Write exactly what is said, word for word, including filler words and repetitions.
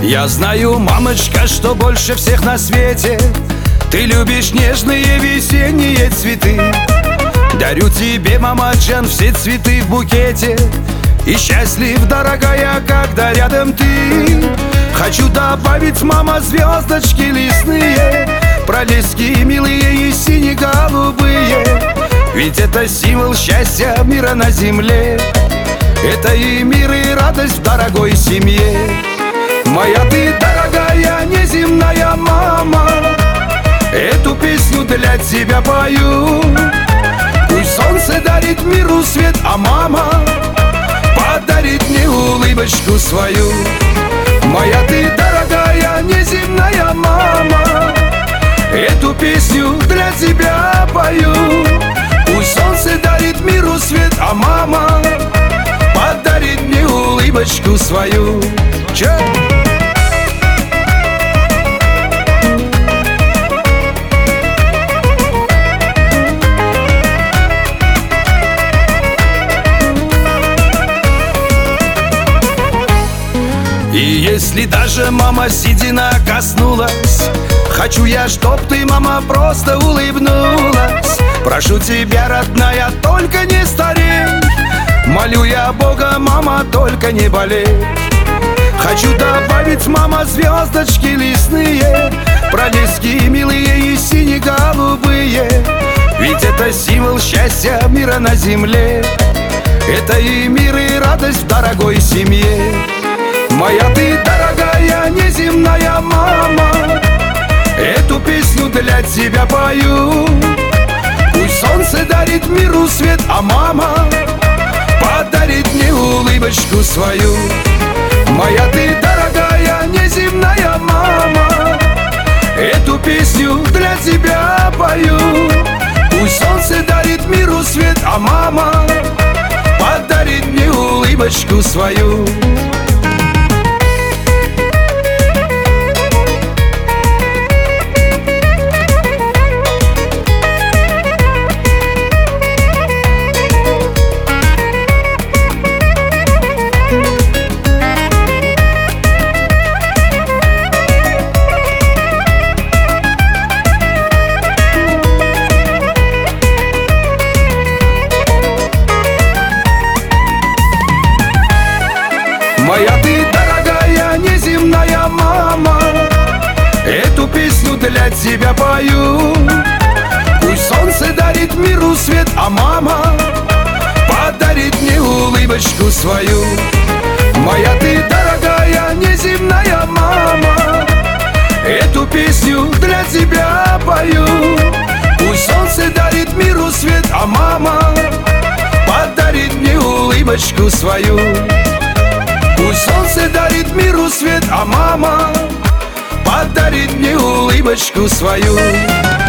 Я знаю, мамочка, что больше всех на свете ты любишь нежные весенние цветы. Дарю тебе, мама Джан, все цветы в букете. И счастлив, дорогая, когда рядом ты. Хочу добавить, мама, звездочки лесные, пролески милые и сине-голубые. Ведь это символ счастья мира на земле. Это и мир, и радость в дорогой семье. Моя ты, дорогая, неземная мама, эту песню для тебя пою. Пусть солнце дарит миру свет, а мама подарит мне улыбочку свою. Моя ты, дорогая, неземная мама, эту песню для тебя пою. Пусть солнце дарит миру свет, а мама подарит мне улыбочку свою. Че? И если даже, мама, седина коснулась, хочу я, чтоб ты, мама, просто улыбнулась. Прошу тебя, родная, только не старей. Молю я Бога, мама, только не болей. Хочу добавить, мама, звездочки лесные, пролески милые и сине-голубые. Ведь это символ счастья мира на земле. Это и мир, и радость в дорогой семье. Моя ты, дорогая, неземная мама, эту песню для тебя пою. Пусть солнце дарит миру свет, а мама подарит мне улыбочку свою. Моя ты, дорогая, неземная мама, эту песню для тебя пою. Пусть солнце дарит миру свет, а мама подарит мне улыбочку свою. Моя ты, дорогая, неземная мама, эту песню для тебя пою. Пусть солнце дарит миру свет, а мама подарит мне улыбочку свою. Моя ты, дорогая, неземная мама, эту песню для тебя пою. Пусть солнце дарит миру свет, а мама подарит мне улыбочку свою. Пусть солнце дарит миру свет, а мама подарит мне улыбочку свою.